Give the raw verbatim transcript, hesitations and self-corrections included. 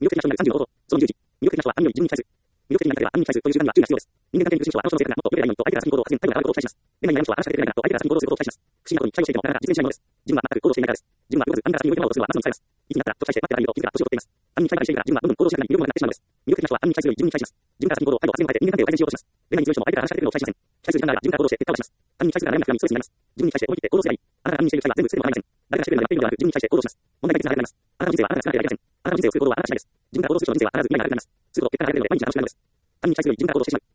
魅力的な人になるさんじゅうの方法。そのにじゅういち。魅力的な人は暗により順に記載する。魅力的になるためには暗に記載するという習慣には注意が必要です。人間関係に苦しむ人は、あの人の性格がもっと良いがもっと良いと相手から先に行動を発言、態度が悪いことを期待します。恋愛に悩む人は、あなたができないがと相手から先に行動することを期待します。不審なことに期待をしていても、なかなか実現しないものです。自分は全く行動していないからです。自分は動かず、暗にから先に動いて物をするのは待つのに使います。いつになったらと期待して待っていないと気づいたら年を取っています。暗に期待ばかりしているから自分はどんどん行動しなくなり魅力もなくなってしまうのです。魅力的な人は暗に期待するより順に期待します。自分から先に行動、態度を発言を変えて人間関係を改善しようとします。恋愛に強い人も相手から話しかけてくるのを期待しません。期待する時間があれば自分から行動して結果を出します。暗に期待するから悩みなくなりストレスになります。自分に対して思い切って行動すればいい。あなたが暗にしている期待は全部捨てても構いません。誰がしてくれるのでやっているのではなく、自分に対して行動します。問題解決につながります。あなたの人生はあなたが作らなければいけません。あなたの人生を作る行動はあなた次第です。自分から行動する人の人生は必ず未来が現れます。すると結果が出るので毎日楽しくなるのです。暗に期待するより自分から行動してしまう。